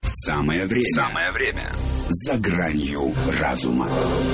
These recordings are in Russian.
Самое время. За гранью разума.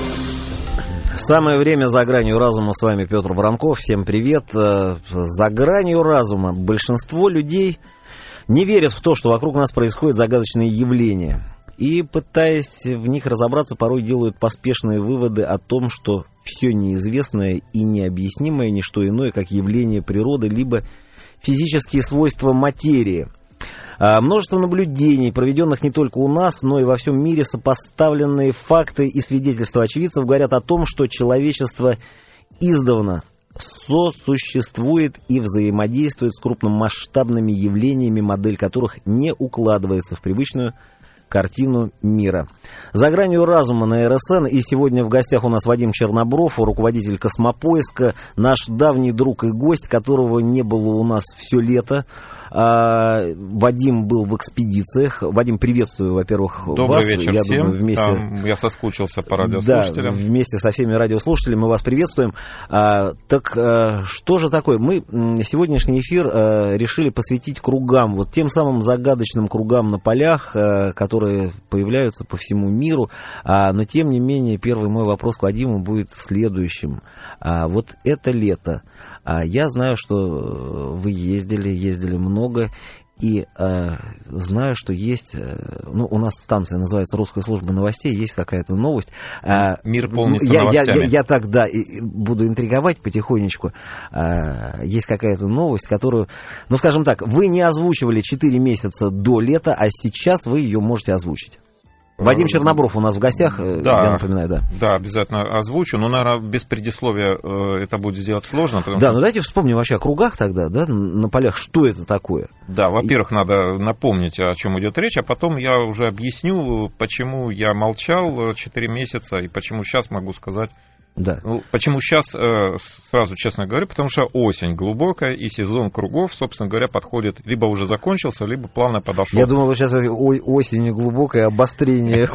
Самое время за гранью разума. С вами Петр Воронков. Всем привет. За гранью разума. Большинство людей не верят в то, что вокруг нас происходят загадочные явления. И, пытаясь в них разобраться, порой делают поспешные выводы о том, что все неизвестное и необъяснимое не что иное, как явление природы, либо физические свойства материи. Множество наблюдений, проведенных не только у нас, но и во всем мире, сопоставленные факты и свидетельства очевидцев говорят о том, что человечество издавна сосуществует и взаимодействует с крупномасштабными явлениями, модель которых не укладывается в привычную картину мира. За гранью разума на РСН. И сегодня в гостях у нас Вадим Чернобров, руководитель Космопоиска, наш давний друг и гость, которого не было у нас все лето. Вадим был в экспедициях. Вадим, приветствую, во-первых, Добрый вас. вечер я всем. Думаю, вместе... Я соскучился по радиослушателям. Да, вместе со всеми радиослушателями мы вас приветствуем. Что же такое? Мы сегодняшний эфир решили посвятить кругам, вот тем самым загадочным кругам на полях, которые появляются по всему миру. Но, тем не менее, первый мой вопрос к Вадиму будет следующим. Вот это лето. Я знаю, что вы ездили много, и знаю, что есть, у нас станция называется «Русская служба новостей», есть какая-то новость. Мир полнится новостями. Я тогда буду интриговать потихонечку. Есть какая-то новость, которую, скажем так, вы не озвучивали 4 месяца до лета, а сейчас вы ее можете озвучить. Вадим Чернобров у нас в гостях, да, я напоминаю, да. Да, обязательно озвучу, но, наверное, без предисловия это будет сделать сложно. Да, давайте вспомним вообще о кругах тогда, да, на полях, что это такое. Да, во-первых, надо напомнить, о чем идет речь, а потом я уже объясню, почему я молчал 4 месяца и почему сейчас могу сказать. Да. Почему сейчас, сразу честно говорю, потому что осень глубокая, и сезон кругов, собственно говоря, подходит, либо уже закончился, либо плавно подошел. Я думал, сейчас осень глубокое обострение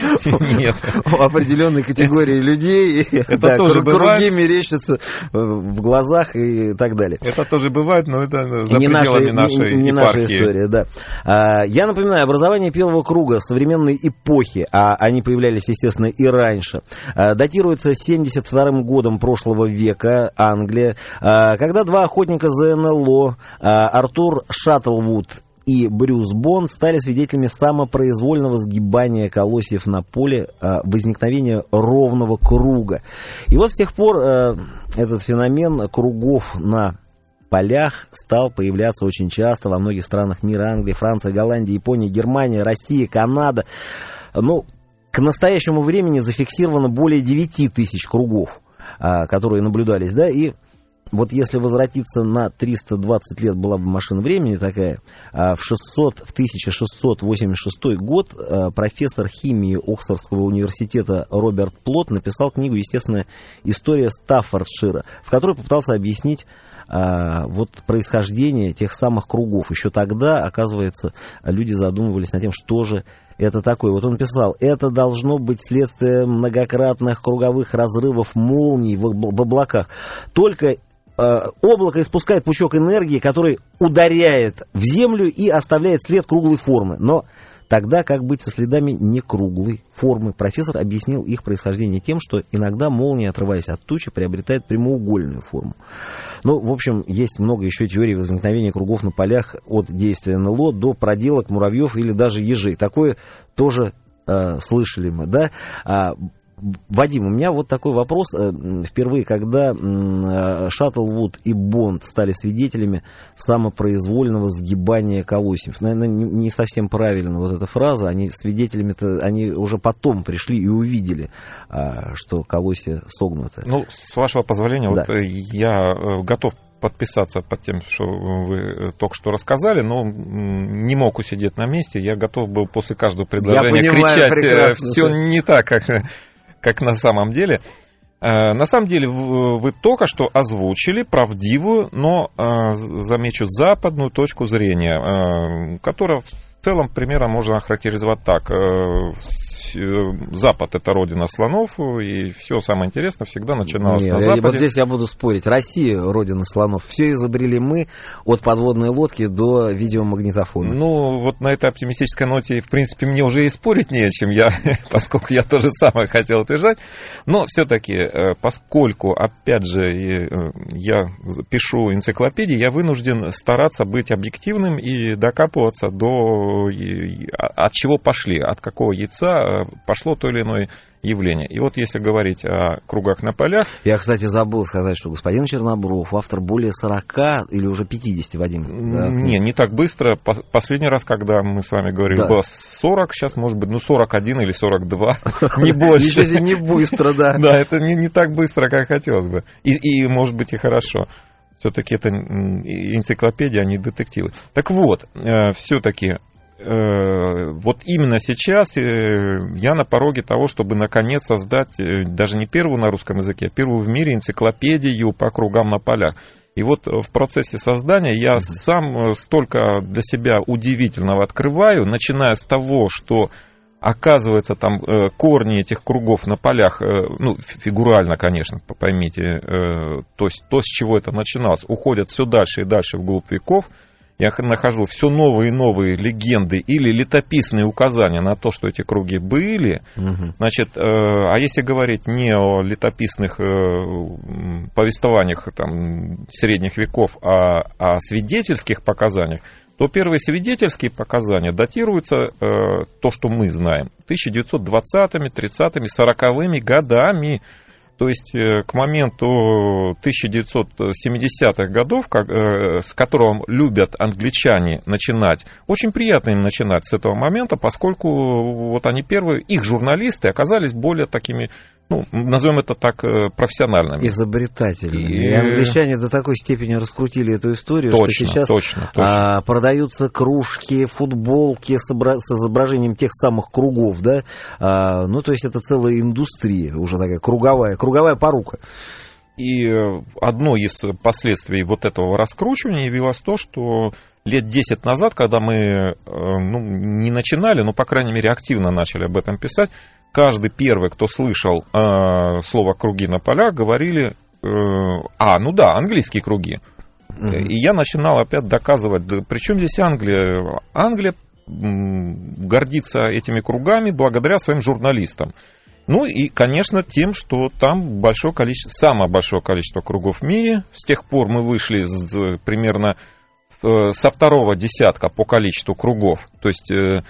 определенной категории людей. Это тоже бывает. Круги мерещатся в глазах и так далее. Это тоже бывает, но это за пределами нашей епархии. Не наша история, да. Я напоминаю, образование первого круга современной эпохи, а они появлялись, естественно, и раньше, датируется 1972 годом прошлого века, Англия, когда два охотника за НЛО, Артур Шаттлвуд и Брюс Бонд, стали свидетелями самопроизвольного сгибания колосьев на поле, возникновения ровного круга. И вот с тех пор этот феномен кругов на полях стал появляться очень часто во многих странах мира: Англия, Франция, Голландия, Япония, Германия, Россия, Канада. К настоящему времени зафиксировано более 9 тысяч кругов, которые наблюдались, да, и вот если возвратиться на 320 лет, была бы машина времени такая, в 1686 год профессор химии Оксфордского университета Роберт Плот написал книгу «Естественная история Стаффордшира», в которой попытался объяснить происхождение тех самых кругов. Еще тогда, оказывается, люди задумывались над тем, что же это такое. Вот он писал: это должно быть следствие многократных круговых разрывов молний в облаках. Только облако испускает пучок энергии, который ударяет в землю и оставляет след круглой формы. Но тогда как быть со следами некруглой формы? Профессор объяснил их происхождение тем, что иногда молния, отрываясь от тучи, приобретает прямоугольную форму. В общем, есть много еще теорий возникновения кругов на полях, от действия НЛО до проделок муравьев или даже ежей. Такое тоже слышали мы, да? Вадим, у меня вот такой вопрос. Впервые, когда Шаттлвуд и Бонд стали свидетелями самопроизвольного сгибания колосьев, наверное, не совсем правильно вот эта фраза, они свидетелями-то, они уже потом пришли и увидели, что колосья согнуты. С вашего позволения, да. Я готов подписаться под тем, что вы только что рассказали, но не мог усидеть на месте. Я готов был после каждого предложения кричать: все не так, как на самом деле. На самом деле вы только что озвучили правдивую, но, замечу, западную точку зрения, которая в целом примерно можно охарактеризовать так. Запад — это родина слонов, и все самое интересное всегда начиналось на Западе. Вот здесь я буду спорить. Россия — родина слонов. Все изобрели мы, от подводной лодки до видеомагнитофона. Ну, вот на этой оптимистической ноте, в принципе, мне уже и спорить не о чем, поскольку я то же самое хотел утверждать. Но все-таки, поскольку, опять же, я пишу энциклопедии, я вынужден стараться быть объективным и докапываться от чего пошли, от какого яйца пошло то или иное явление. И вот если говорить о кругах на полях... Я, кстати, забыл сказать, что господин Чернобров автор более 40 или уже 50, Вадим? Не так быстро. Последний раз, когда мы с вами говорили, было 40, сейчас может быть 41 или 42, не больше. Еще не быстро, да. Да, это не так быстро, как хотелось бы. И может быть и хорошо. Все-таки это энциклопедия, а не детективы. Так вот, все-таки вот именно сейчас я на пороге того, чтобы наконец создать даже не первую на русском языке, а первую в мире энциклопедию по кругам на полях. И вот в процессе создания я сам столько для себя удивительного открываю, начиная с того, что оказывается там корни этих кругов на полях, ну, фигурально, конечно, поймите, то есть то, с чего это начиналось, уходят все дальше и дальше вглубь веков. Я нахожу все новые и новые легенды или летописные указания на то, что эти круги были. Значит, а если говорить не о летописных повествованиях там, средних веков, а о свидетельских показаниях, то первые свидетельские показания датируются, то, что мы знаем, 1920-ми, 30-ми, 40-ми годами. То есть к моменту 1970-х годов, с которого любят англичане начинать, очень приятно им начинать с этого момента, поскольку вот они первые, их журналисты оказались более такими, ну, назовем это так, профессиональными. Изобретателями. И англичане до такой степени раскрутили эту историю, точно, что сейчас точно. Продаются кружки, футболки с изображением тех самых кругов, да, ну, то есть это целая индустрия уже такая, круговая порука. И одно из последствий вот этого раскручивания явилось то, что лет 10 назад, когда мы не начинали, но, по крайней мере, активно начали об этом писать, каждый первый, кто слышал слово «круги на полях», говорили, английские круги. И я начинал опять доказывать, причем здесь Англия? Англия гордится этими кругами благодаря своим журналистам. Ну и, конечно, тем, что там самое большое количество кругов в мире. С тех пор мы вышли примерно со второго десятка по количеству кругов. То есть в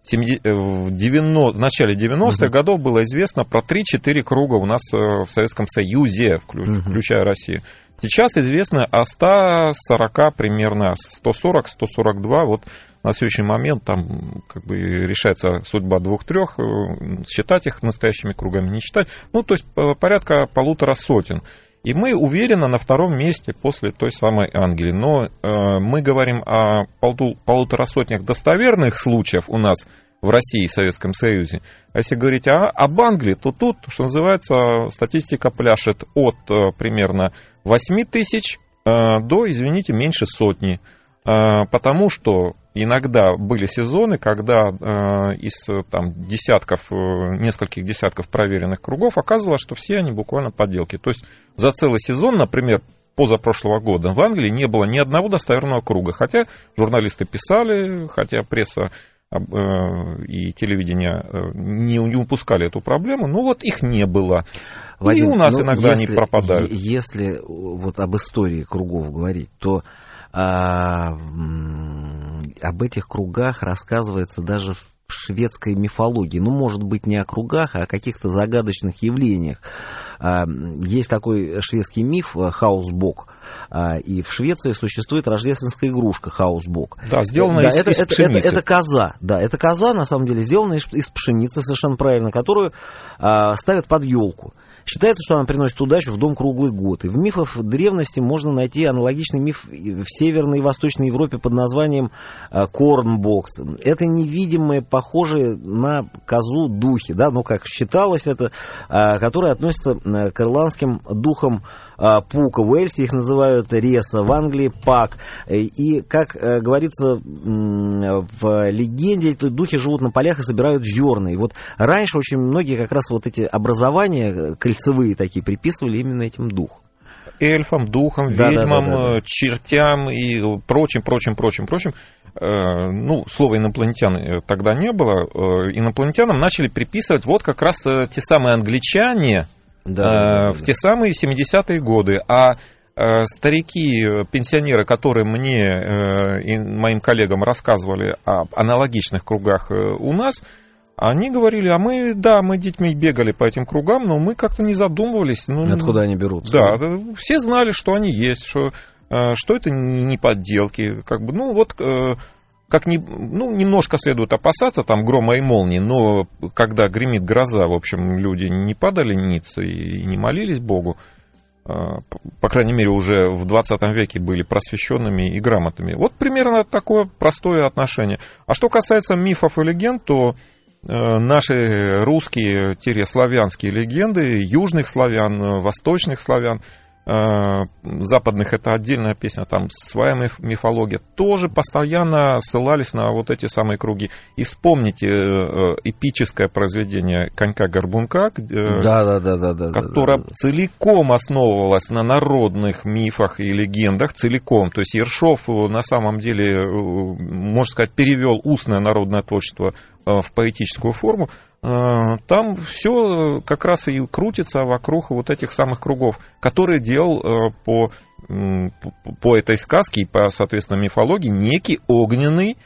начале 90-х годов было известно про 3-4 круга у нас в Советском Союзе, включая Россию. Сейчас известно о 140 примерно, 140-142. Вот на следующий момент там как бы решается судьба 2-3, считать их настоящими кругами, не считать. Ну, то есть порядка 150 сотен. И мы уверенно на втором месте после той самой Англии. Но мы говорим о 150 сотнях достоверных случаев у нас в России и Советском Союзе. А если говорить об Англии, то тут, что называется, статистика пляшет от примерно 8 тысяч до, извините, меньше сотни. Потому что иногда были сезоны, когда из там, нескольких десятков проверенных кругов оказывалось, что все они буквально подделки. То есть за целый сезон, например, позапрошлого года в Англии не было ни одного достоверного круга. Хотя журналисты писали, хотя пресса и телевидение не упускали эту проблему, но вот их не было. Вадим, и у нас иногда они пропадают. Если вот об истории кругов говорить, то об этих кругах рассказывается даже в шведской мифологии. Ну, может быть, не о кругах, а о каких-то загадочных явлениях. Есть такой шведский миф «Хаусбок», и в Швеции существует рождественская игрушка «Хаусбок». Да, сделанная из пшеницы. Это коза, да, это коза, на самом деле, сделанная из пшеницы, совершенно правильно, которую ставят под елку. Считается, что она приносит удачу в дом круглый год. И в мифах древности можно найти аналогичный миф в Северной и Восточной Европе под названием Корнбокс. Это невидимые, похожие на козу духи, да, ну как считалось это, которые относятся к ирландским духам пука, в Уэльсе их называют реса, в Англии пак. И, как говорится в легенде, эти духи живут на полях и собирают зерна. И вот раньше очень многие как раз вот эти образования кольцевые такие приписывали именно этим духам. Эльфам, духам, ведьмам, чертям и прочим. Ну, слова инопланетян тогда не было. Инопланетянам начали приписывать вот как раз те самые англичане в те самые 70-е годы. А старики, пенсионеры, которые мне и моим коллегам рассказывали об аналогичных кругах у нас, они говорили, мы детьми бегали по этим кругам, но мы как-то не задумывались. Откуда они берутся? Да, все знали, что они есть, что это не подделки. Немножко следует опасаться там грома и молнии, но когда гремит гроза, в общем, люди не падали ниц и не молились Богу. По крайней мере, уже в 20 веке были просвещенными и грамотными. Вот примерно такое простое отношение. А что касается мифов и легенд, то наши русские-славянские легенды, южных славян, восточных славян, западных — это отдельная песня, там своя мифология, тоже постоянно ссылались на вот эти самые круги. И вспомните эпическое произведение «Конька-горбунка», которое целиком основывалось на народных мифах и легендах, целиком. То есть Ершов на самом деле, можно сказать, перевел устное народное творчество в поэтическую форму. Там все как раз и крутится вокруг вот этих самых кругов, которые делал по этой сказке и по, соответственно, мифологии некий огненный,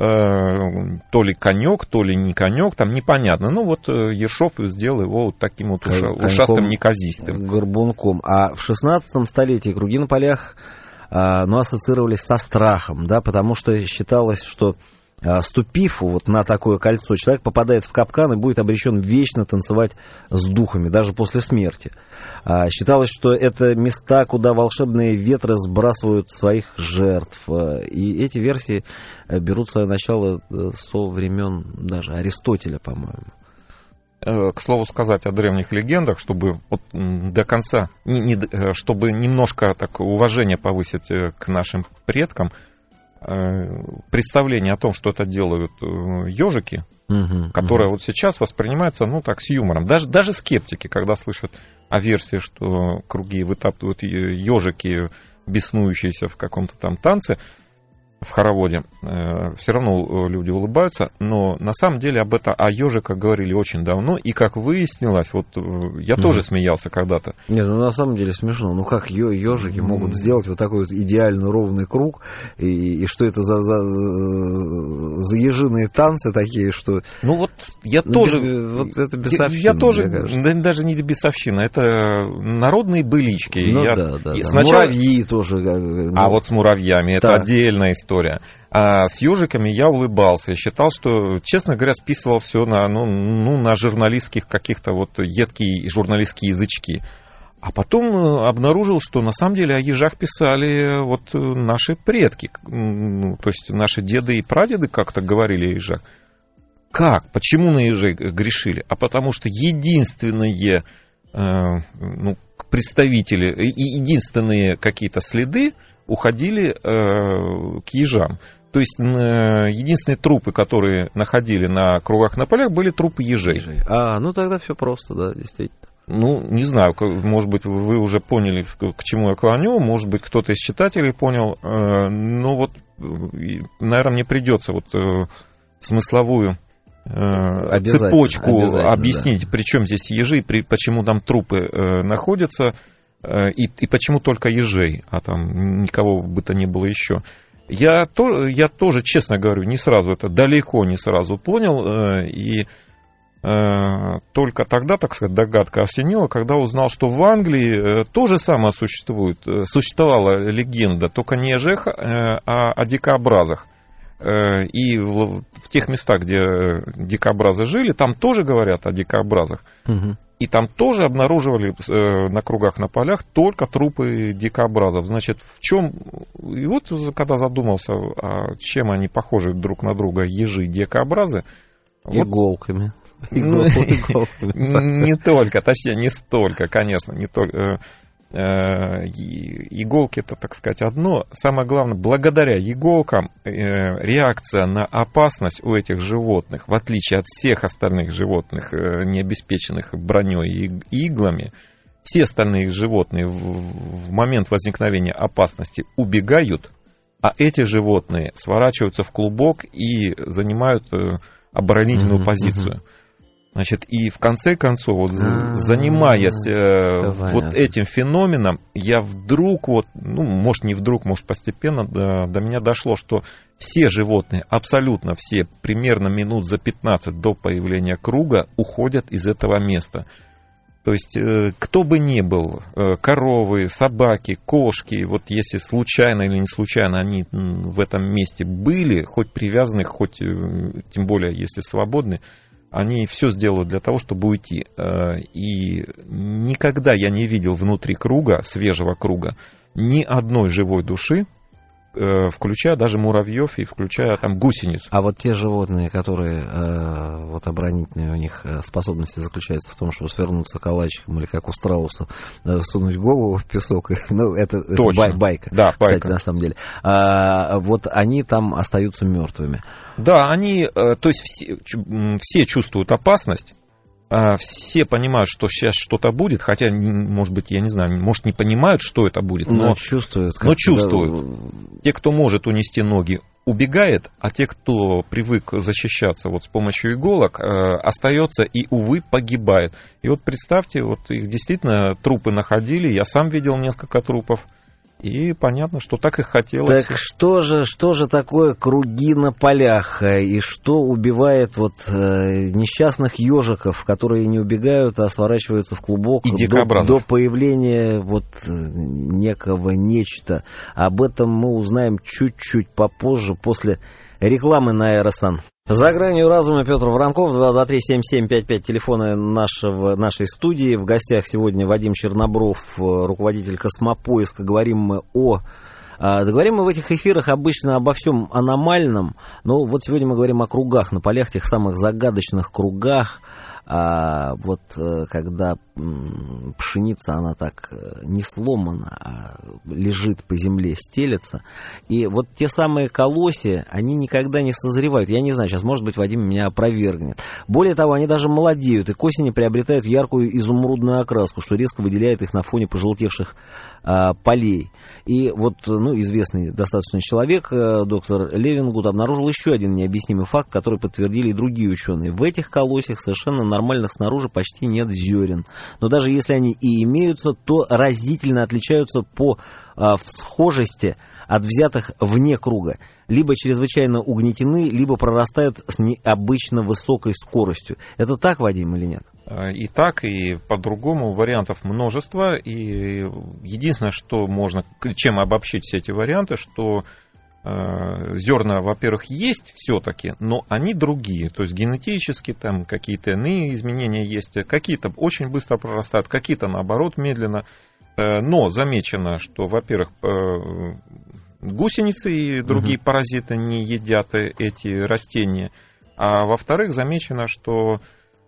то ли конек, то ли не конек, там непонятно. Ну вот Ершов сделал его вот таким вот ушастым неказистым. Горбунком. А в 16 столетии круги на полях ассоциировались со страхом, да, потому что считалось, что ступив вот на такое кольцо, человек попадает в капкан и будет обречен вечно танцевать с духами, даже после смерти. Считалось, что это места, куда волшебные ветры сбрасывают своих жертв. И эти версии берут свое начало со времен даже Аристотеля, по-моему. К слову сказать о древних легендах, чтобы вот до конца, чтобы немножко так уважение повысить к нашим предкам, представление о том, что это делают ежики, которое вот сейчас воспринимается, так, с юмором. Даже скептики, когда слышат о версии, что круги вытаптывают ежики, беснующиеся в каком-то там танце, в хороводе, все равно люди улыбаются, но на самом деле о ежиках говорили очень давно, и как выяснилось, вот я тоже смеялся когда-то. Нет, на самом деле смешно, как ежики могут сделать вот такой вот идеально ровный круг, и что это за ежиные танцы такие, что... Я тоже... это бесовщина, я тоже, даже не бесовщина, это народные былички. Сначала... Муравьи тоже. А вот с муравьями, это отдельная история. А с ежиками я улыбался и считал, что, честно говоря, списывал все на журналистских каких-то едкие журналистские язычки. А потом обнаружил, что на самом деле о ежах писали наши предки. То есть наши деды и прадеды как-то говорили о ежах. Как? Почему на ежей грешили? А потому что единственные представители, единственные какие-то следы уходили к ежам. То есть единственные трупы, которые находили на кругах на полях, были трупы ежей. Тогда все просто, да, действительно. Не знаю, может быть, вы уже поняли, к чему я клоню, может быть, кто-то из читателей понял. Наверное, мне придется смысловую цепочку объяснить, да. Причем здесь ежи, почему там трупы находятся. И почему только ежей, а там никого бы то ни было еще. Я тоже, честно говорю, далеко не сразу понял, и только тогда, так сказать, догадка осенила, когда узнал, что в Англии то же самое существовала легенда, только не о ежах, а о дикообразах. И в тех местах, где дикообразы жили, там тоже говорят о дикообразах. И там тоже обнаруживали на кругах на полях только трупы дикообразов. Значит, в чем... И когда задумался, чем они похожи друг на друга, ежи и дикообразы... Иголками. Не только, точнее, не столько, конечно, не только. Иголки — это, так сказать, одно. Самое главное, благодаря иголкам реакция на опасность у этих животных, в отличие от всех остальных животных, не обеспеченных броней и иглами, все остальные животные в момент возникновения опасности убегают, а эти животные сворачиваются в клубок и занимают оборонительную позицию. Значит, и в конце концов, вот, занимаясь вот этим феноменом, я вдруг, вот, ну, может, не вдруг, может, постепенно до меня дошло, что все животные, абсолютно все, примерно минут за 15 до появления круга уходят из этого места. То есть, кто бы ни был, коровы, собаки, кошки, вот если случайно или не случайно они в этом месте были, хоть привязаны, хоть, тем более, если свободны, они все сделают для того, чтобы уйти. И никогда я не видел внутри круга, свежего круга, ни одной живой души, включая даже муравьев и включая там гусениц. А вот те животные, которые вот оборонительные, у них способности заключаются в том, чтобы свернуться калачиком или как у страуса сунуть голову в песок, ну это байка, да, кстати, байка. На самом деле. Вот они там остаются мертвыми. Да, они, то есть все чувствуют опасность. Все понимают, что сейчас что-то будет, хотя, может быть, я не знаю, может, не понимают, что это будет, но чувствуют. Но чувствуют. Те, кто может унести ноги, убегает, а те, кто привык защищаться вот с помощью иголок, остается и, увы, погибает. И вот представьте, вот их действительно трупы находили, я сам видел несколько трупов. И понятно, что так и хотелось. Так что же такое круги на полях? И что убивает вот несчастных ежиков, которые не убегают, а сворачиваются в клубок до появления вот некого нечто? Об этом мы узнаем чуть-чуть попозже, после рекламы на Аэросан. За гранью разума Петр Воронков, 223-7755, телефоны нашей студии. В гостях сегодня Вадим Чернобров, руководитель Космопоиска. Говорим мы в этих эфирах обычно обо всем аномальном, но вот сегодня мы говорим о кругах на полях, тех самых загадочных кругах. Вот когда пшеница, она так не сломана, а лежит по земле, стелется. И вот те самые колосья, они никогда не созревают. Я не знаю, сейчас, может быть, Вадим меня опровергнет. Более того, они даже молодеют и к осени приобретают яркую изумрудную окраску, что резко выделяет их на фоне пожелтевших полей. И вот, известный достаточно человек, доктор Левингуд, обнаружил еще один необъяснимый факт, который подтвердили и другие ученые. В этих колосьях совершенно нормальных снаружи почти нет зерен. Но даже если они и имеются, то разительно отличаются по всхожести от взятых вне круга. Либо чрезвычайно угнетены, либо прорастают с необычно высокой скоростью. Это так, Вадим, или нет? И так, и по-другому. Вариантов множество. И единственное, что можно, чем обобщить все эти варианты, что зерна, во-первых, есть все-таки, но они другие. То есть генетически там какие-то иные изменения есть. Какие-то очень быстро прорастают, какие-то, наоборот, медленно. Но замечено, что, во-первых, гусеницы и другие паразиты не едят эти растения. А во-вторых, замечено, что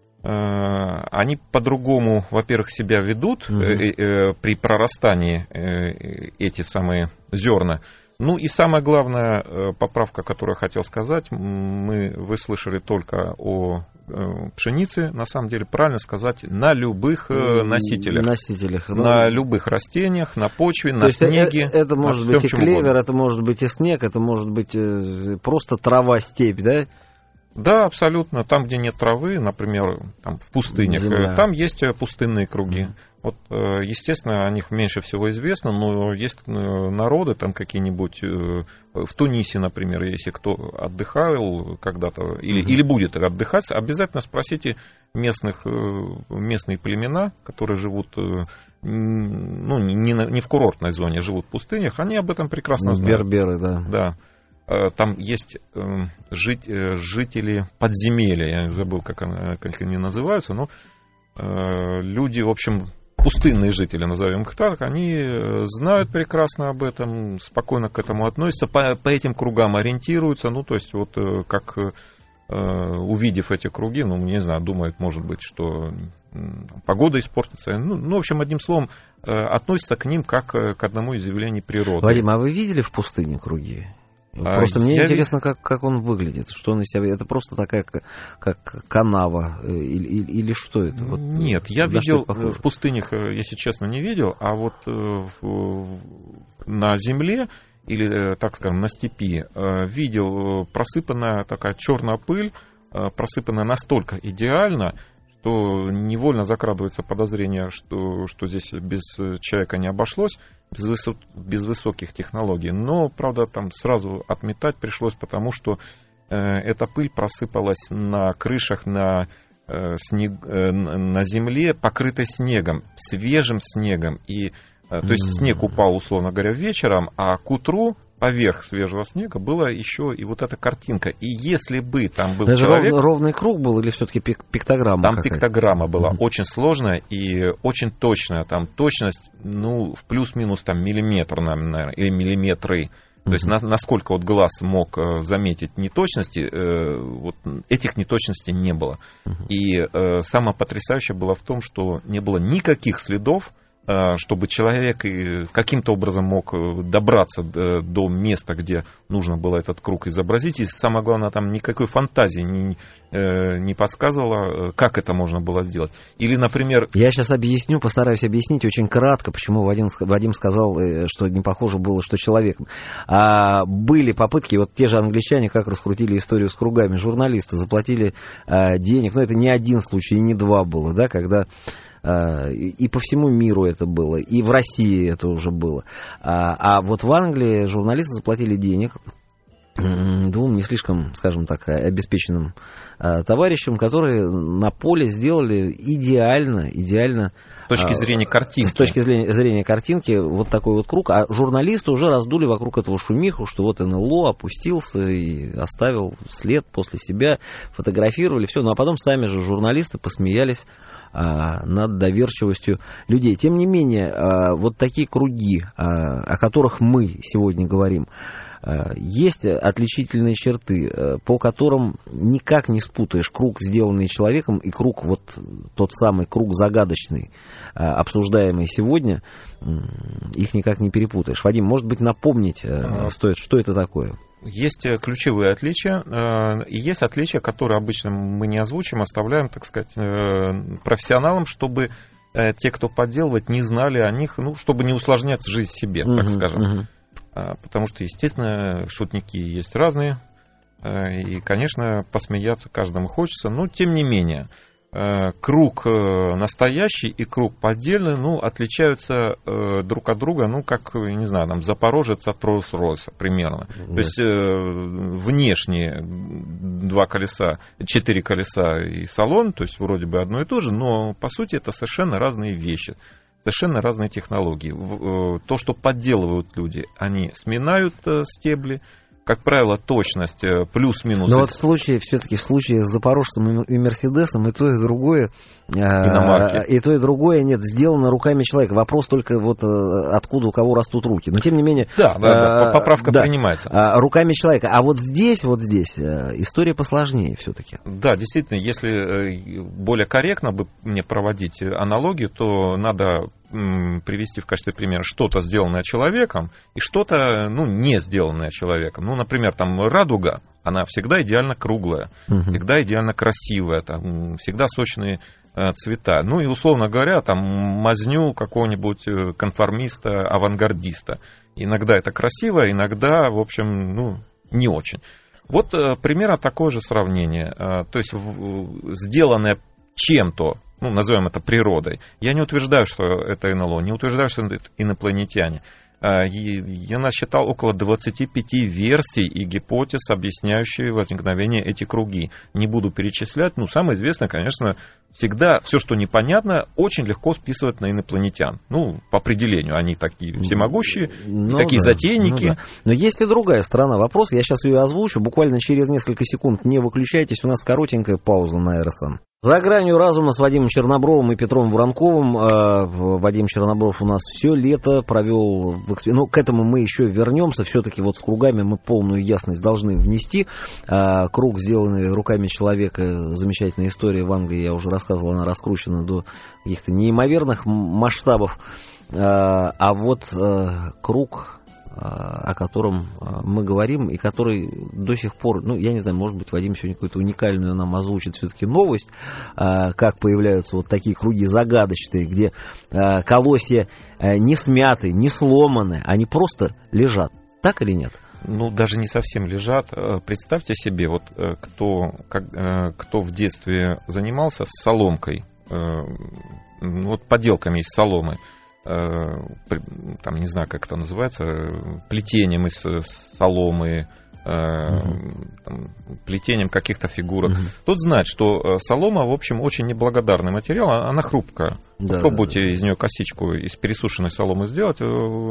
они по-другому, во-первых, себя ведут при прорастании эти самые зерна. Ну и самая главная поправка, которую я хотел сказать, вы слышали только о пшенице, на самом деле правильно сказать, на любых носителях, на любых растениях, на почве, на снеге. Это может быть и клевер, это может быть и снег, это может быть просто трава, степь, да? Да, абсолютно. Там, где нет травы, например, там, в пустынях, там есть пустынные круги. Вот, естественно, о них меньше всего известно, но есть народы там какие-нибудь, в Тунисе, например, если кто отдыхал когда-то или будет отдыхать, обязательно спросите местные племена, которые живут не в курортной зоне, живут в пустынях, они об этом прекрасно знают. Берберы, да. Да. Там есть жители подземелья, я забыл, как они называются, но люди, в общем, пустынные жители, назовем их так, они знают прекрасно об этом, спокойно к этому относятся, по этим кругам ориентируются, то есть вот как увидев эти круги, ну, не знаю, думает, может быть, что погода испортится. Ну, в общем, одним словом, относится к ним как к одному из явлений природы. Вадим, а вы видели в пустыне круги? Просто мне интересно, как он выглядит, что он из себя... Это просто такая, как канава, или что это? Вот, нет, я видел в пустынях, если честно, не видел, а вот на земле, или, так скажем, на степи, видел просыпанная такая черная пыль, просыпанная настолько идеально, что невольно закрадывается подозрение, что здесь без человека не обошлось, без высоких технологий. Но, правда, там сразу отметать пришлось, потому что эта пыль просыпалась на крышах, на земле, покрытой снегом, свежим снегом. То есть снег упал, условно говоря, вечером, а к утру поверх свежего снега была еще и вот эта картинка. И если бы там был даже человек... ровный круг был или все-таки пиктограмма? Там какая-то пиктограмма была, очень сложная и очень точная. Там точность, ну, в плюс-минус там миллиметр, наверное, или миллиметры. То есть насколько вот глаз мог заметить неточности, вот этих неточностей не было. И самое потрясающее было в том, что не было никаких следов, чтобы человек каким-то образом мог добраться до места, где нужно было этот круг изобразить. И самое главное, там никакой фантазии не подсказывало, как это можно было сделать. Или, например... Я сейчас постараюсь объяснить очень кратко, почему Вадим сказал, что не похоже было, что человеком. Были попытки, вот те же англичане, как раскрутили историю с кругами. Журналисты заплатили денег, но это не один случай, и не два было, да, когда... И по всему миру это было, и в России это уже было. А вот в Англии журналисты заплатили денег двум не слишком, скажем так, обеспеченным товарищам, которые на поле сделали идеально. С точки зрения картинки. С точки зрения картинки вот такой вот круг. А журналисты уже раздули вокруг этого шумиху, что вот НЛО опустился и оставил след после себя, фотографировали, все. Ну а потом сами же журналисты посмеялись над доверчивостью людей. Тем не менее, вот такие круги, о которых мы сегодня говорим, есть отличительные черты, по которым никак не спутаешь круг, сделанный человеком, и круг, вот тот самый круг загадочный, обсуждаемый сегодня, их никак не перепутаешь. Вадим, может быть, напомнить стоит, что это такое? Есть ключевые отличия, и есть отличия, которые обычно мы не озвучим, оставляем, так сказать, профессионалам, чтобы те, кто подделывает, не знали о них, ну, чтобы не усложнять жизнь себе, так скажем. Потому что, естественно, шутники есть разные, и, конечно, посмеяться каждому хочется, но тем не менее. Круг настоящий и круг поддельный, ну, отличаются друг от друга, ну, как, не знаю, там, Запорожец от Роллс-Ройса примерно. Да. То есть внешне 4 колеса и салон, то есть вроде бы одно и то же, но по сути это совершенно разные вещи, совершенно разные технологии. То, что подделывают люди, они сминают стебли. Как правило, точность плюс-минус. Но вот все-таки в случае с Запорожцем и Мерседесом и то, и другое, нет, сделано руками человека. Вопрос только вот откуда у кого растут руки. Но тем не менее... Да, поправка принимается. Руками человека. А вот здесь история посложнее все-таки. Да, действительно, если более корректно бы мне проводить аналогию, то надо привести в качестве примера что-то, сделанное человеком, и что-то, ну, не сделанное человеком. Ну, например, там радуга, она всегда идеально круглая, всегда идеально красивая, там, всегда сочные цвета. Ну, и, условно говоря, там, мазню какого-нибудь конформиста, авангардиста. Иногда это красиво, иногда, в общем, ну, не очень. Вот примерно такое же сравнение. То есть, сделанное чем-то, ну, назовем это природой. Я не утверждаю, что это НЛО, не утверждаю, что это инопланетяне. Я насчитал около 25 версий и гипотез, объясняющие возникновение этих круги. Не буду перечислять, но самое известное, конечно, всегда все, что непонятно, очень легко списывать на инопланетян. Ну, по определению, они такие всемогущие, такие затейники. Ну, да. Но есть и другая сторона вопроса, я сейчас ее озвучу, буквально через несколько секунд, не выключайтесь, у нас коротенькая пауза на РСН. За гранью разума с Вадимом Чернобровым и Петром Воронковым. Вадим Чернобров у нас все лето провел в экспедиции. Ну, к этому мы еще вернемся. Все-таки вот с кругами мы полную ясность должны внести. Круг, сделанный руками человека, замечательная история в Англии, я уже рассказывал, она раскручена до каких-то неимоверных масштабов. А вот круг, о котором мы говорим, и который до сих пор, ну, я не знаю, может быть, Вадим сегодня какую-то уникальную нам озвучит все-таки новость, как появляются вот такие круги загадочные, где колосья не смяты, не сломаны, они просто лежат. Так или нет? Ну, даже не совсем лежат. Представьте себе, вот кто в детстве занимался соломкой, вот поделками из соломы, там, не знаю, как это называется, плетением из соломы, там, плетением каких-то фигурок. Тот знает, что солома, в общем, очень неблагодарный материал, она хрупкая. Попробуйте из нее косичку из пересушенной соломы сделать,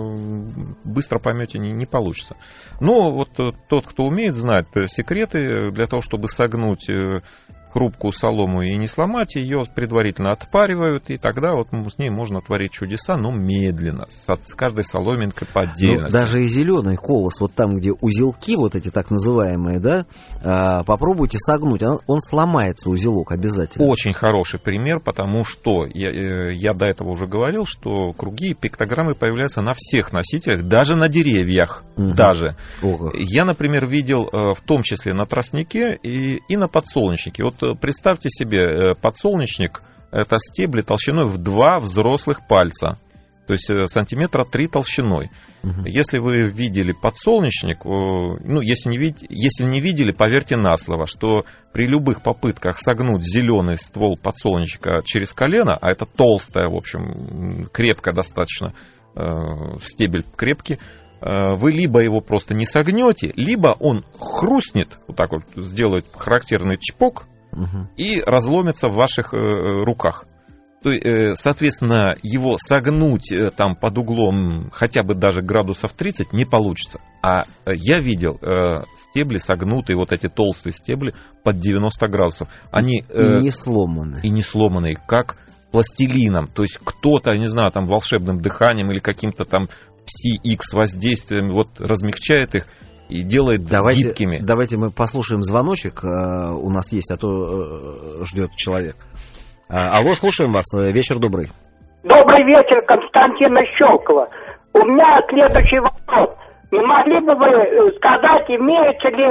быстро поймете, не получится. Но вот тот, кто умеет, знает секреты для того, чтобы согнуть хрупкую солому и не сломать, ее предварительно отпаривают, и тогда вот с ней можно творить чудеса, но медленно, с каждой соломинкой по отдельности. Ну, даже и зеленый колос, вот там, где узелки, вот эти так называемые, да, попробуйте согнуть, он сломается, узелок, обязательно. Очень хороший пример, потому что я до этого уже говорил, что круги и пиктограммы появляются на всех носителях, даже на деревьях, даже. Я, например, видел в том числе на тростнике и на подсолнечнике. Вот представьте себе, подсолнечник – это стебли толщиной в 2 взрослых пальца, то есть сантиметра 3 толщиной. Если вы видели подсолнечник, ну, если не видели, поверьте на слово, что при любых попытках согнуть зеленый ствол подсолнечника через колено, а это толстая, в общем, крепкая достаточно, стебель крепкий, вы либо его просто не согнете, либо он хрустнет, вот так вот сделает характерный чпок и разломится в ваших руках. То есть, соответственно, его согнуть там под углом хотя бы даже градусов 30 не получится. А я видел стебли согнутые, вот эти толстые стебли под 90 градусов. Они и не сломаны. И не сломанные, как пластилином. То есть кто-то, не знаю, там волшебным дыханием или каким-то там пси-икс воздействием вот размягчает их и делает гибкими. Давайте мы послушаем звоночек, у нас есть, а то ждет человек. Алло, слушаем вас, вечер добрый. Добрый вечер, Константина Щелкова. У меня следующий вопрос. Не могли бы вы сказать, имеются ли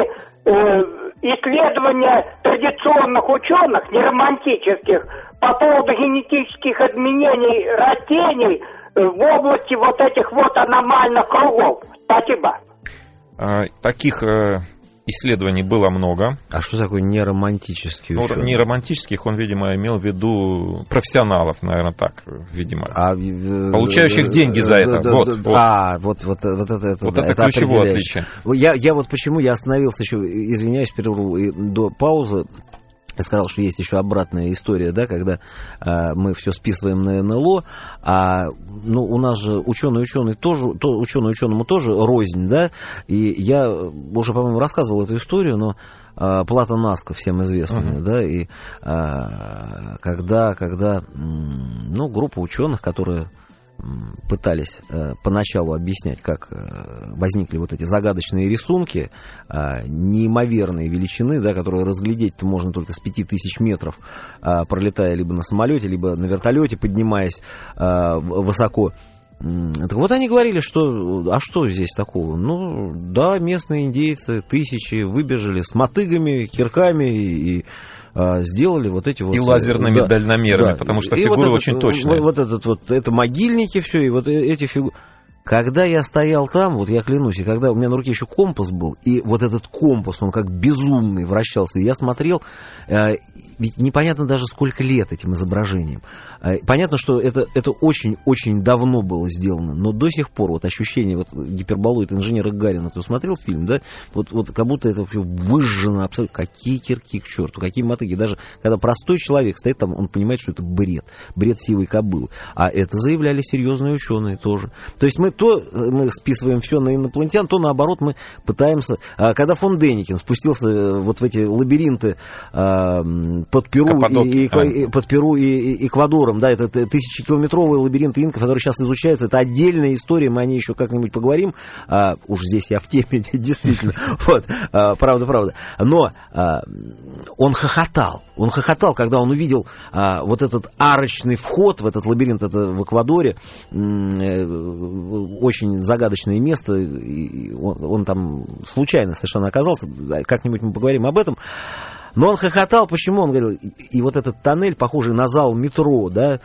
исследования традиционных ученых, неромантических, по поводу генетических изменений растений в области вот этих вот аномальных кругов? Спасибо. Таких исследований было много. А что такое неромантические ученые? Не романтических, он, видимо, имел в виду профессионалов, наверное, так, видимо. Получающих деньги за это. Вот это ключевое отличие. Я вот почему я остановился еще, извиняюсь, перерву, до паузы. Я сказал, что есть еще обратная история, да, когда мы все списываем на НЛО, ну, у нас же ученый ученому тоже рознь, да, и я уже, по-моему, рассказывал эту историю, но Плата Наска, всем известная, да, и когда ну, группа ученых, которые пытались поначалу объяснять, как возникли вот эти загадочные рисунки неимоверной величины, да, которые разглядеть-то можно только с 5000 метров, пролетая либо на самолете, либо на вертолете, поднимаясь высоко. Так вот они говорили, что а что здесь такого? Ну, да, местные индейцы тысячи выбежали с мотыгами, кирками и сделали вот эти вот... И лазерными дальномерами, да, потому что фигуры вот очень точные. Это могильники все, и вот эти фигуры... Когда я стоял там, вот я клянусь, и когда у меня на руке еще компас был, и вот этот компас, он как безумный вращался, и я смотрел, ведь непонятно даже сколько лет этим изображением. Понятно, что это очень-очень давно было сделано, но до сих пор вот ощущение, вот гиперболоид инженера Гарина, кто смотрел фильм, да, вот как будто это все выжжено абсолютно. Какие кирки к черту, какие мотыги. Даже когда простой человек стоит там, он понимает, что это бред сивой кобылы. А это заявляли серьезные ученые тоже. То есть мы то мы списываем все на инопланетян, то наоборот мы пытаемся... Когда фон Деникин спустился вот в эти лабиринты под Перу и Эквадором, да, это 1000-километровые лабиринты инков, которые сейчас изучаются, это отдельная история, мы о ней еще как-нибудь поговорим. Уж здесь я в теме, действительно. Вот, правда. Но он хохотал, когда он увидел вот этот арочный вход в этот лабиринт, это в Эквадоре, очень загадочное место, и он там случайно совершенно оказался, как-нибудь мы поговорим об этом. Но он хохотал, почему? Он говорил, и вот этот тоннель, похожий на зал метро, да,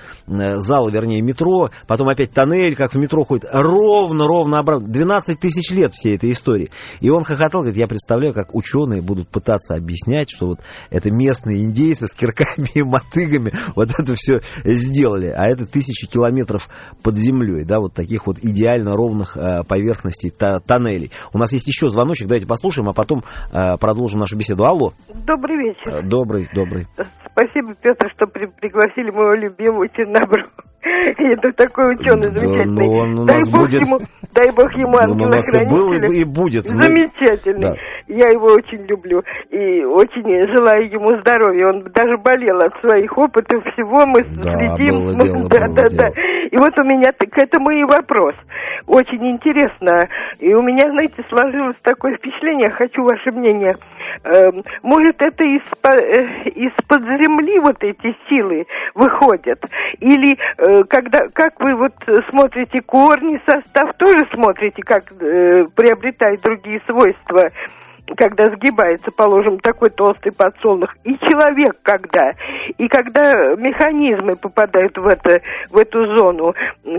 метро, потом опять тоннель, как в метро ходит, ровно обратно, 12 тысяч лет всей этой истории. И он хохотал, говорит, я представляю, как ученые будут пытаться объяснять, что вот это местные индейцы с кирками и мотыгами вот это все сделали, а это 1000 километров под землей, да, вот таких вот идеально ровных поверхностей тоннелей. У нас есть еще звоночек, давайте послушаем, а потом продолжим нашу беседу. Алло. Добрый вечер. Добрый. Спасибо, Петр, что пригласили моего любимого Черноброва. Это такой ученый замечательный. Ну, он у нас дай бог ему ангела-хранителя. Был и будет. Замечательный. Да. Я его очень люблю и очень желаю ему здоровья. Он даже болел от своих опытов, всего мы следим. Да. И вот у меня к этому и вопрос. Очень интересно. И у меня, знаете, сложилось такое впечатление, хочу ваше мнение. Может, это из-под земли вот эти силы выходят? Или как вы вот смотрите корни, состав, тоже смотрите, как приобретает другие свойства, когда сгибается, положим, такой толстый подсолнух, и человек когда механизмы попадают в эту зону,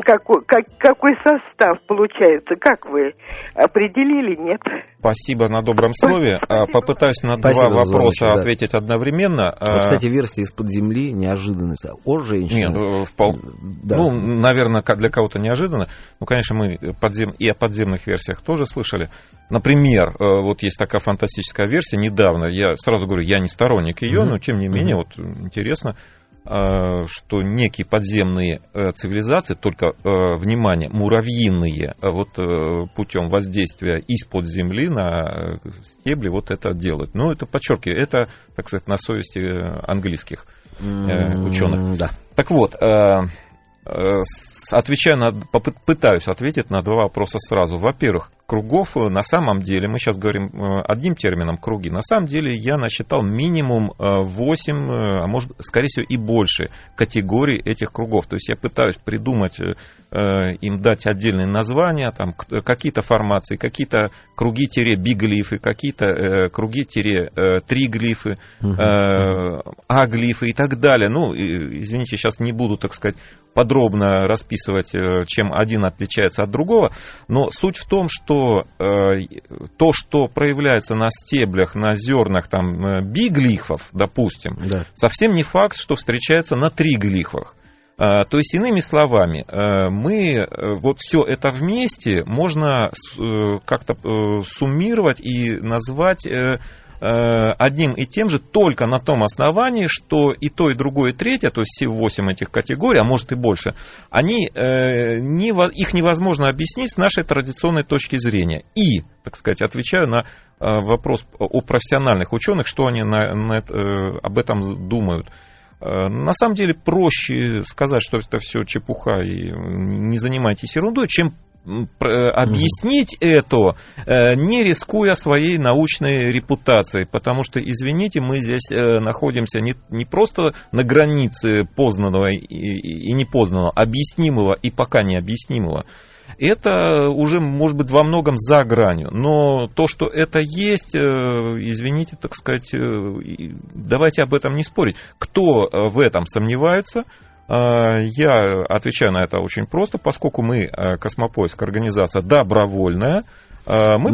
какой состав получается, как вы определили, нет? Спасибо на добром слове. Попытаюсь на два вопроса ответить одновременно. Вот, кстати, версия из-под земли, неожиданность. О женщине. Нет, ну, наверное, для кого-то неожиданно. Ну, конечно, мы и о подземных версиях тоже слышали. Например, вот есть такая фантастическая версия недавно. Я сразу говорю, я не сторонник ее, но тем не менее, вот интересно, что некие подземные цивилизации, только, внимание, муравьиные, вот путем воздействия из-под земли на стебли вот это делают. Ну, это, подчеркиваю, это, так сказать, на совести английских ученых. Да. Так вот, пытаюсь ответить на два вопроса сразу. Во-первых, кругов на самом деле, мы сейчас говорим одним термином круги, на самом деле я насчитал минимум 8, а может, скорее всего, и больше категорий этих кругов. То есть я пытаюсь придумать, им дать отдельные названия, там, какие-то формации, какие-то круги-биглифы, какие-то круги-триглифы, аглифы и так далее. Ну, извините, сейчас не буду, так сказать, подробно расписывать, чем один отличается от другого, но суть в том, что то, что проявляется на стеблях, на зернах там, биглифов, допустим, совсем не факт, что встречается на триглифах. То есть, иными словами, мы вот все это вместе можно как-то суммировать и назвать одним и тем же только на том основании, что и то, и другое, и третье, то есть все 8 этих категорий, а может и больше, их невозможно объяснить с нашей традиционной точки зрения. И, так сказать, отвечаю на вопрос о профессиональных ученых, что они об этом думают. На самом деле проще сказать, что это все чепуха и не занимайтесь ерундой, чем объяснить это, не рискуя своей научной репутацией, потому что, извините, мы здесь находимся не просто на границе познанного и непознанного, объяснимого и пока необъяснимого. Это уже, может быть, во многом за гранью, но то, что это есть, извините, так сказать, давайте об этом не спорить. Кто в этом сомневается? Я отвечаю на это очень просто, поскольку мы, Космопоиск, организация добровольная, Мы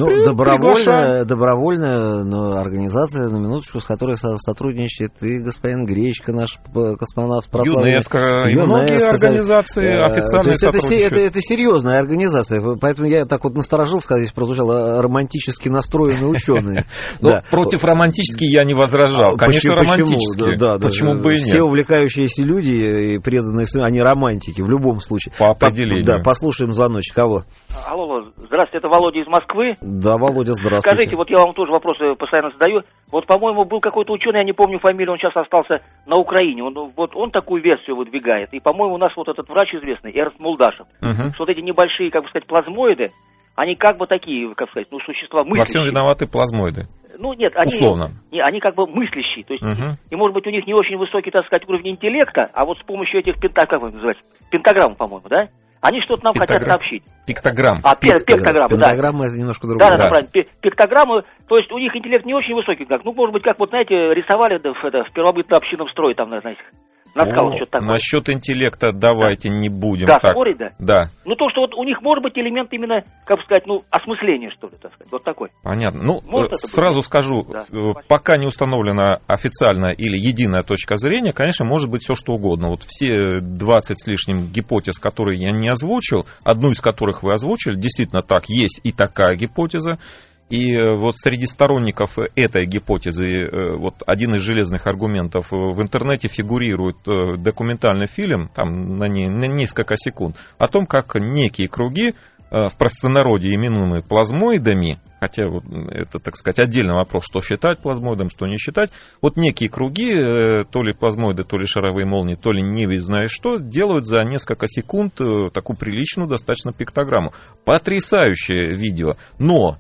добровольная организация, на минуточку, с которой сотрудничает и господин Гречко, наш космонавт прославленный. ЮНЕСКО, и многие организации официальные сотрудничают. Это серьезная организация, поэтому я так вот насторожил, сказать, здесь прозвучало романтически настроенные ученые. Против романтически я не возражал. Конечно, романтические. Почему бы и нет? Все увлекающиеся люди и преданные, они романтики в любом случае. По определению. Да, послушаем звоночек. Кого? Алло, здравствуйте, это Володя из Москвы. Да, Володя, здравствуйте. Скажите, вот я вам тоже вопросы постоянно задаю. Вот, по-моему, был какой-то ученый, я не помню фамилию, он сейчас остался на Украине. Он такую версию выдвигает. И, по-моему, у нас вот этот врач известный, Эрнст Мулдашев, что вот эти небольшие, как бы сказать, плазмоиды, они как бы такие, как сказать, существа мыслящие. Во всем виноваты плазмоиды. Нет, они как бы мыслящие. То есть, и, может быть, у них не очень высокий, так сказать, уровень интеллекта, а вот с помощью этих пентаграмм, по-моему, да? Они что-то нам хотят сообщить. Пиктограмм. Пиктограмма, да. Пентаграмма это немножко другое. Да, правильно. Пиктограммы, то есть у них интеллект не очень высокий, как. Может быть, как вот, знаете, рисовали в первобытно-общинном строе, там, знаете, на скалах что-то такое. Насчет интеллекта давайте не будем так. спорить, да? Да. То, что вот у них может быть элемент именно, как сказать, осмысления, что ли, так сказать, вот такой. Понятно. Сразу скажу, пока не установлена официальная или единая точка зрения, конечно, может быть все что угодно. Вот все 20 с лишним гипотез, которые я не озвучил, одну из которых вы озвучили, действительно так, есть и такая гипотеза. И вот среди сторонников этой гипотезы вот один из железных аргументов: в интернете фигурирует документальный фильм, там на несколько секунд, о том, как некие круги, в простонародье именуемые плазмоидами, хотя вот это, так сказать, отдельный вопрос, что считать плазмоидом, что не считать, вот некие круги, то ли плазмоиды, то ли шаровые молнии, то ли не знаешь что, делают за несколько секунд такую приличную достаточно пиктограмму. Потрясающее видео, но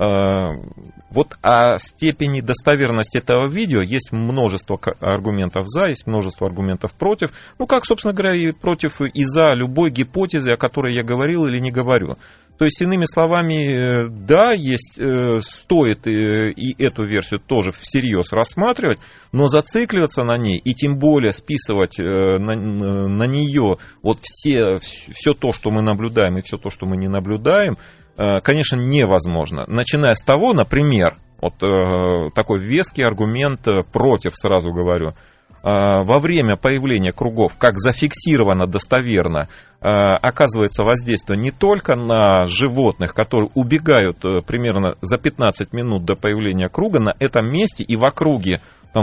вот о степени достоверности этого видео есть множество аргументов за, есть множество аргументов против. Как, собственно говоря, и против, и за любой гипотезы, о которой я говорил или не говорю. То есть, иными словами, да, стоит и эту версию тоже всерьез рассматривать, но зацикливаться на ней и тем более списывать на нее вот все то, что мы наблюдаем, и все то, что мы не наблюдаем, конечно, невозможно. Начиная с того, например, вот такой веский аргумент против, сразу говорю, во время появления кругов, как зафиксировано достоверно, оказывается воздействие не только на животных, которые убегают примерно за 15 минут до появления круга на этом месте и в округе,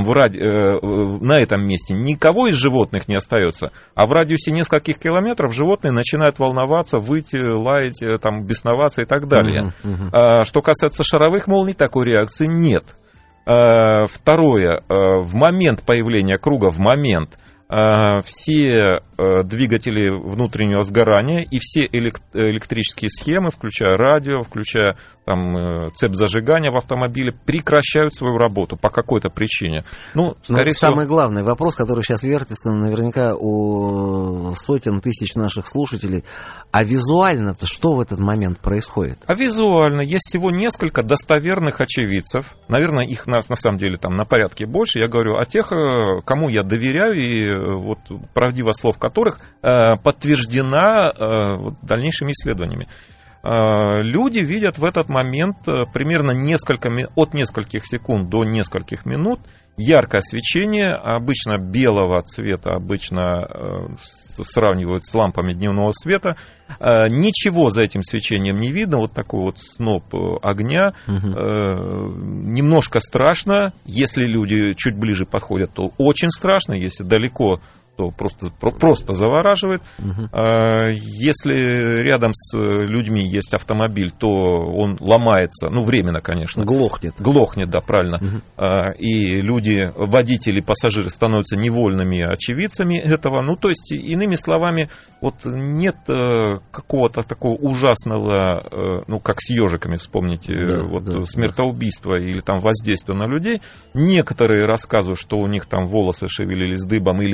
на этом месте никого из животных не остается, а в радиусе нескольких километров животные начинают волноваться, выть, лаять, бесноваться и так далее. Что касается шаровых молний, такой реакции нет. Второе, в момент появления круга, все двигатели внутреннего сгорания и все электрические схемы, включая радио, включая цепь зажигания в автомобиле, прекращают свою работу по какой-то причине. Самый главный вопрос, который сейчас вертится наверняка у сотен тысяч наших слушателей: а визуально-то что в этот момент происходит? А визуально есть всего несколько достоверных очевидцев. Наверное, их на самом деле на порядке больше. Я говорю о тех, кому я доверяю, и вот правдивость слов которых подтверждена дальнейшими исследованиями. Люди видят в этот момент примерно от нескольких секунд до нескольких минут яркое свечение, обычно белого цвета, обычно сравнивают с лампами дневного света. Ничего за этим свечением не видно, вот такой вот сноп огня. Немножко страшно, если люди чуть ближе подходят, то очень страшно, если далеко, то просто завораживает. Если рядом с людьми есть автомобиль, то он ломается, временно, конечно. Глохнет, да, правильно. И люди, водители, пассажиры становятся невольными очевидцами этого. То есть, иными словами, нет какого-то такого ужасного, как с ежиками, вспомните, смертоубийства или воздействия на людей. Некоторые рассказывают, что у них волосы шевелились дыбом или чувствовали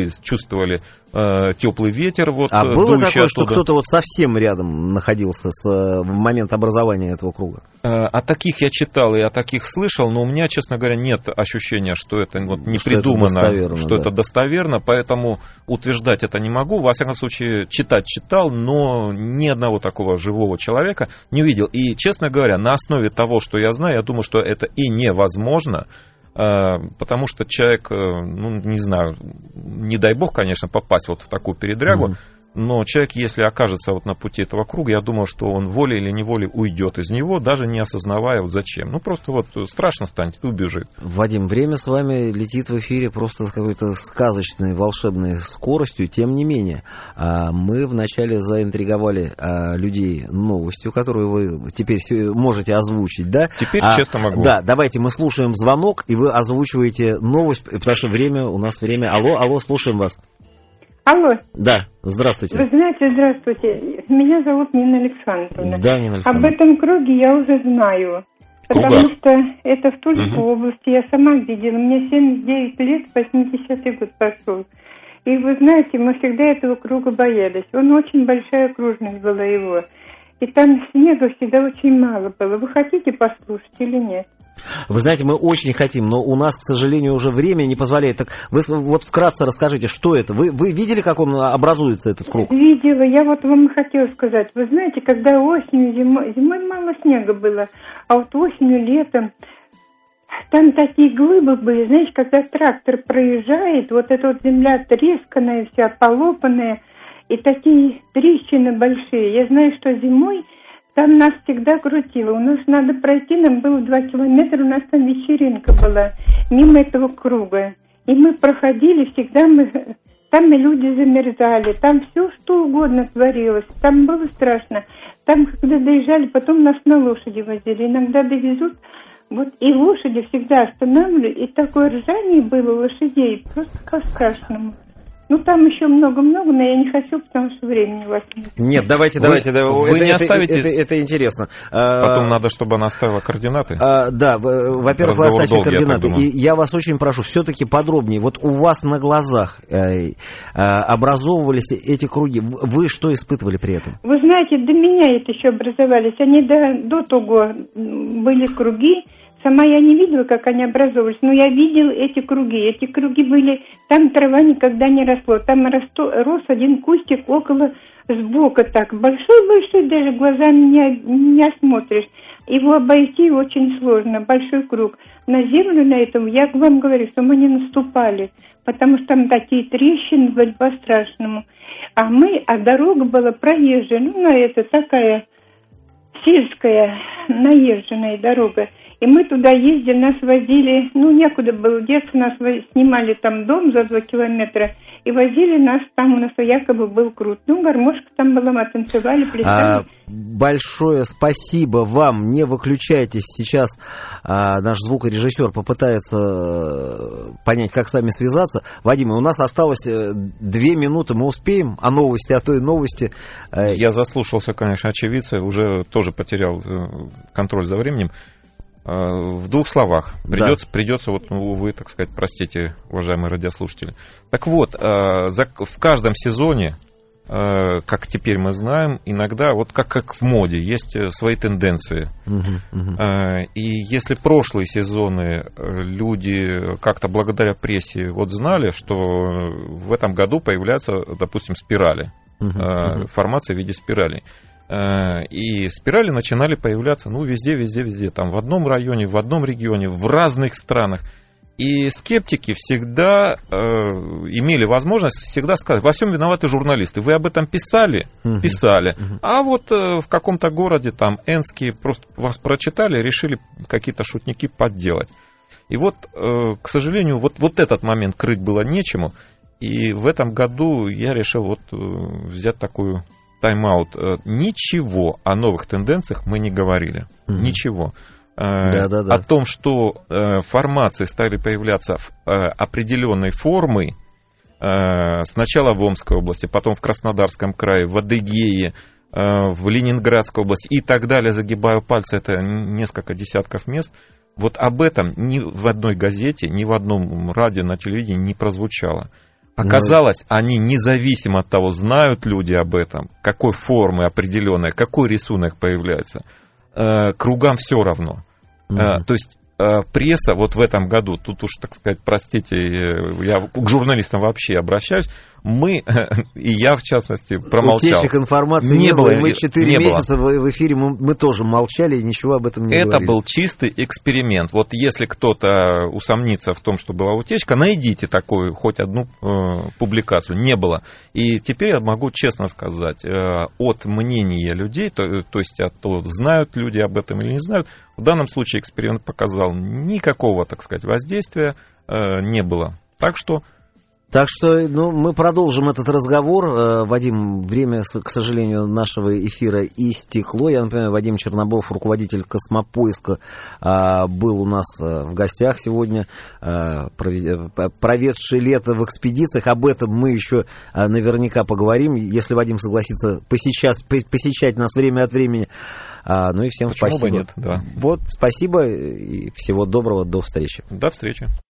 чувствовали теплый ветер. Вот, было такое, что кто-то вот совсем рядом находился в момент образования этого круга? О таких я читал и о таких слышал, но у меня, честно говоря, нет ощущения, что это вот не придумано, что это достоверно, поэтому утверждать это не могу. Во всяком случае, читал, но ни одного такого живого человека не увидел. И, честно говоря, на основе того, что я знаю, я думаю, что это и невозможно, потому что человек, не знаю, не дай бог, конечно, попасть вот в такую передрягу, но человек, если окажется вот на пути этого круга, я думаю, что он волей или неволей уйдет из него, даже не осознавая вот зачем. Просто вот страшно станет и убежит. Вадим, время с вами летит в эфире просто с какой-то сказочной, волшебной скоростью. Тем не менее, мы вначале заинтриговали людей новостью, которую вы теперь можете озвучить, да? Теперь честно могу. Да, давайте мы слушаем звонок, и вы озвучиваете новость, потому что у нас время. Алло, слушаем вас. Алло. Да, здравствуйте. Вы знаете, здравствуйте. Меня зовут Нина Александровна. Да, Нина Александровна. Об этом круге я уже знаю. Потому что это в Тульской области. Я сама видела. Мне 79 лет, 80-й год пошел. И вы знаете, мы всегда этого круга боялись. Он очень большая окружность была его. И там снега всегда очень мало было. Вы хотите послушать или нет? Вы знаете, мы очень хотим, но у нас, к сожалению, уже время не позволяет. Так вы вот вкратце расскажите, что это? Вы видели, как он образуется, этот круг? Видела. Я вот вам хотела сказать. Вы знаете, когда осенью, зимой мало снега было, а вот осенью, летом, там такие глыбы были. Знаете, когда трактор проезжает, вот эта вот земля тресканная вся, полопанная, и такие трещины большие. Я знаю, что зимой там нас всегда крутило. У нас надо пройти, нам было 2 километра, у нас там вечеринка была, мимо этого круга. И мы проходили, всегда там и люди замерзали, там все что угодно творилось, там было страшно. Там, когда доезжали, потом нас на лошади возили, иногда довезут, вот и лошади всегда останавливали, и такое ржание было у лошадей, просто по-страшному. Там еще много-много, но я не хочу, потому что времени у вас нет. Нет, давайте. Вы не оставите. Это интересно. Потом надо, чтобы она оставила координаты. Да, во-первых, вы оставьте координаты. И я вас очень прошу, все-таки подробнее. Вот у вас на глазах образовывались эти круги. Вы что испытывали при этом? Вы знаете, до меня это еще образовались. Они до того были круги. Сама я не видела, как они образовывались, но я видела эти круги. Эти круги были, там трава никогда не росло. Там рос один кустик около сбоку так. Большой-большой, даже глазами не осмотришь. Его обойти очень сложно, большой круг. На землю на этом, я вам говорю, что мы не наступали, потому что там такие трещины были по-страшному. А дорога была проезжая, это такая сельская наезженная дорога. И мы туда ездили, нас возили, некуда было деться, нас снимали там дом за 2 километра и возили нас, там у нас якобы был крут. Гармошка там была, мы танцевали, плясали. Большое спасибо вам, не выключайтесь, сейчас наш звукорежиссер попытается понять, как с вами связаться. Вадим, у нас осталось 2 минуты, мы успеем о той новости. Я заслушался, конечно, очевидца, уже тоже потерял контроль за временем. В 2 словах. Придется, увы, так сказать, простите, уважаемые радиослушатели. Так вот, в каждом сезоне, как теперь мы знаем, иногда, вот как в моде, есть свои тенденции. И если прошлые сезоны люди как-то благодаря прессе знали, что в этом году появляются, допустим, спирали, формация в виде спиралей. И спирали начинали появляться, везде, там в одном районе, в одном регионе, в разных странах. И скептики всегда имели возможность всегда сказать: во всем виноваты журналисты. Вы об этом писали? Писали. А вот в каком-то городе, там, Энске, просто вас прочитали, решили какие-то шутники подделать. И к сожалению, вот этот момент крыть было нечему. И в этом году я решил взять такую тайм-аут. Ничего о новых тенденциях мы не говорили. Ничего. О том, что формации стали появляться определенной формой, сначала в Омской области, потом в Краснодарском крае, в Адыгее, в Ленинградской области и так далее, загибаю пальцы, это несколько десятков мест. Об этом ни в одной газете, ни в одном радио, на телевидении не прозвучало. Оказалось, они независимо от того, знают люди об этом, какой формы определенной, какой рисунок появляется, кругам все равно. То есть пресса вот в этом году, тут уж, так сказать, простите, я к журналистам вообще обращаюсь, мы, и я в частности, промолчал. Утечек информации не было, мы 4 месяца в эфире, мы тоже молчали и ничего об этом не говорили. Это был чистый эксперимент. Вот если кто-то усомнится в том, что была утечка, найдите такую хоть одну публикацию. Не было. И теперь я могу честно сказать, от мнения людей, то есть от того, знают люди об этом или не знают, в данном случае эксперимент показал, никакого, так сказать, воздействия не было. Так что, мы продолжим этот разговор. Вадим, время, к сожалению, нашего эфира истекло. Я напоминаю, Вадим Чернобов, руководитель Космопоиска, был у нас в гостях сегодня, проведший лето в экспедициях. Об этом мы еще наверняка поговорим, если Вадим согласится посещать нас время от времени. Ну и всем почему спасибо. Бы нет, да. Вот, спасибо и всего доброго, до встречи. До встречи.